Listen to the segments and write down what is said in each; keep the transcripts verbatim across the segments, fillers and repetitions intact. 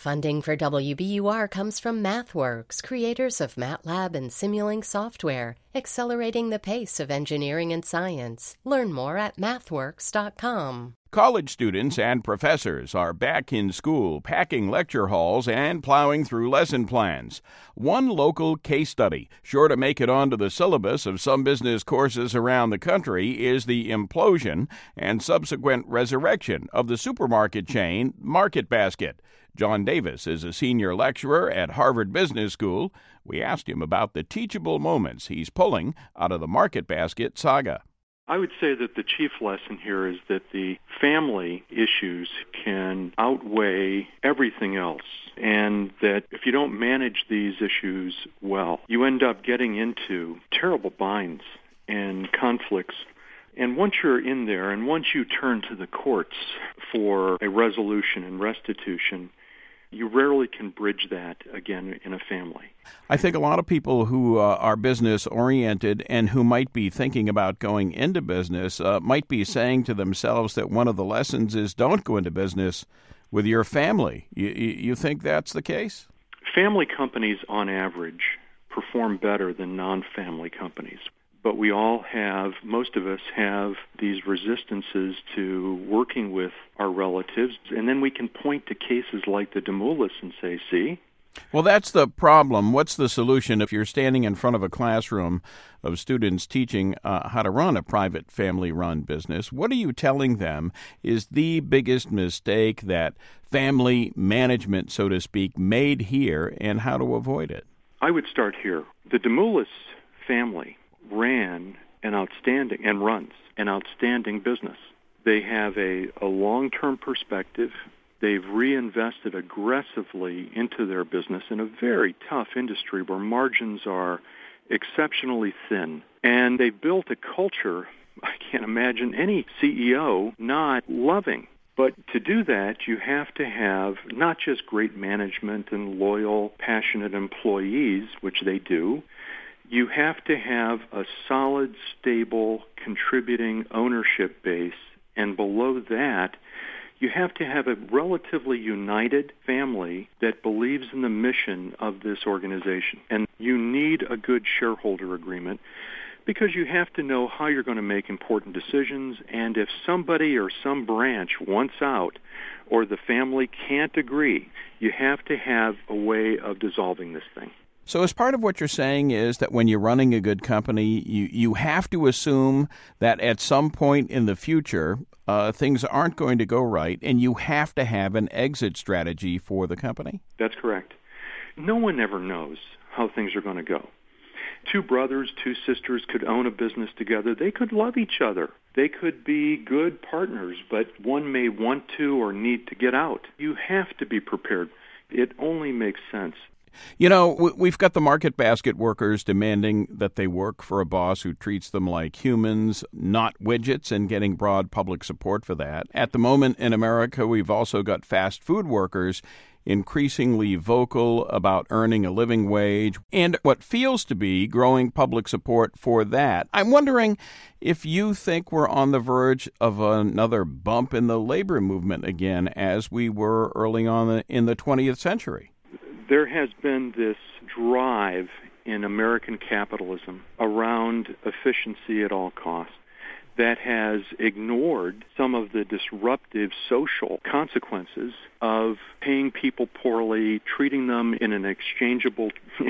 Funding for W B U R comes from MathWorks, creators of MATLAB and Simulink software, accelerating the pace of engineering and science. Learn more at mathworks dot com. College students and professors are back in school, packing lecture halls and plowing through lesson plans. One local case study, sure to make it onto the syllabus of some business courses around the country, is the implosion and subsequent resurrection of the supermarket chain Market Basket. John Davis is a senior lecturer at Harvard Business School. We asked him about the teachable moments he's pulling out of the Market Basket saga. I would say that the chief lesson here is that the family issues can outweigh everything else, and that if you don't manage these issues well, you end up getting into terrible binds and conflicts. And once you're in there, and once you turn to the courts for a resolution and restitution, you rarely can bridge that again in a family. I think a lot of people who uh, are business-oriented and who might be thinking about going into business uh, might be saying to themselves that one of the lessons is don't go into business with your family. You, you, you think that's the case? Family companies, on average, perform better than non-family companies. But we all have, most of us have these resistances to working with our relatives, and then we can point to cases like the Demoulas and say, see? Well, that's the problem. What's the solution if you're standing in front of a classroom of students teaching uh, how to run a private family-run business? What are you telling them is the biggest mistake that family management, so to speak, made here, and how to avoid it? I would start here. The Demoulas family ran an outstanding, and runs an outstanding business. They have a, a long-term perspective. They've reinvested aggressively into their business in a very tough industry where margins are exceptionally thin. And they built a culture I can't imagine any C E O not loving. But to do that, you have to have not just great management and loyal, passionate employees, which they do. You have to have a solid, stable, contributing ownership base. And below that, you have to have a relatively united family that believes in the mission of this organization. And you need a good shareholder agreement because you have to know how you're going to make important decisions. And if somebody or some branch wants out or the family can't agree, you have to have a way of dissolving this thing. So as part of what you're saying is that when you're running a good company, you, you have to assume that at some point in the future, uh, things aren't going to go right, and you have to have an exit strategy for the company? That's correct. No one ever knows how things are going to go. Two brothers, two sisters could own a business together. They could love each other. They could be good partners, but one may want to or need to get out. You have to be prepared. It only makes sense. You know, we've got the Market Basket workers demanding that they work for a boss who treats them like humans, not widgets, and getting broad public support for that. At the moment in America, we've also got fast food workers increasingly vocal about earning a living wage and what feels to be growing public support for that. I'm wondering if you think we're on the verge of another bump in the labor movement again, as we were early on in the twentieth century. There has been this drive in American capitalism around efficiency at all costs that has ignored some of the disruptive social consequences of paying people poorly, treating them in an exchangeable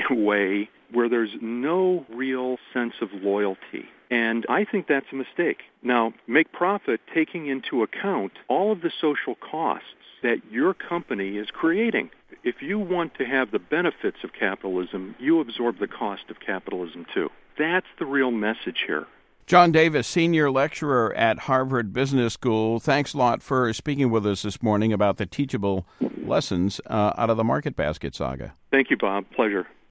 way where there's no real sense of loyalty. And I think that's a mistake. Now, make profit taking into account all of the social costs that your company is creating. If you want to have the benefits of capitalism, you absorb the cost of capitalism too. That's the real message here. John Davis, senior lecturer at Harvard Business School, thanks a lot for speaking with us this morning about the teachable lessons uh, out of the Market Basket saga. Thank you, Bob. Pleasure.